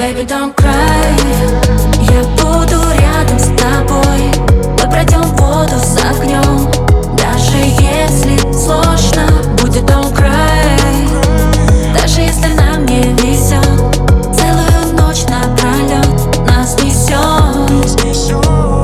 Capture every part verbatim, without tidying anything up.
Baby, don't cry. Я буду рядом с тобой. Мы пройдем воду с огнем. Даже если сложно, будет don't cry. Даже если нам не везет, целую ночь напролет нас несет.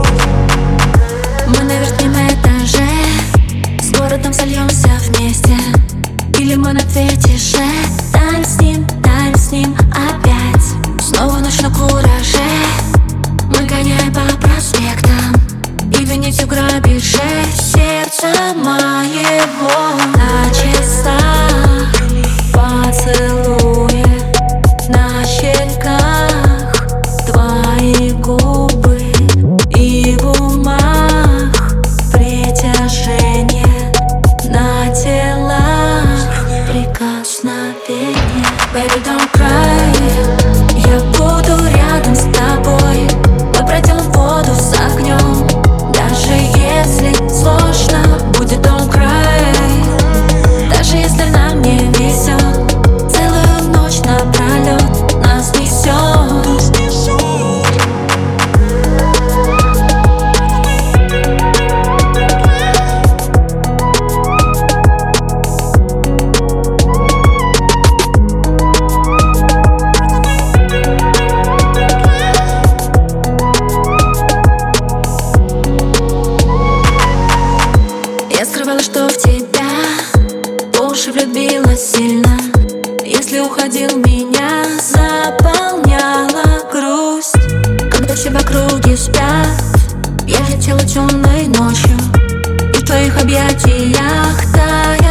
Мы на верхнем этаже, с городом сольемся вместе. Или мы на фетише, танем с ним, танем с ним опять. Снова ночь на кураже, мы гоняем по проспектам и винить в грабеже сердца моего. На часах поцелуя, на щеках твои губы, и в умах притяжение, на телах прикосновение. Baby, don't cry. Я буду рядом с тобой. Мы пройдем воду с огнем. Даже если сложно, будет don't cry. Даже если нам не везет, целую ночь напролет нас несет. Я скрывала, что в тебя по уши влюбилась сильно. Если уходил, меня заполняла грусть. Когда все в округе спят, я летела темной ночью, и в твоих объятиях таяла.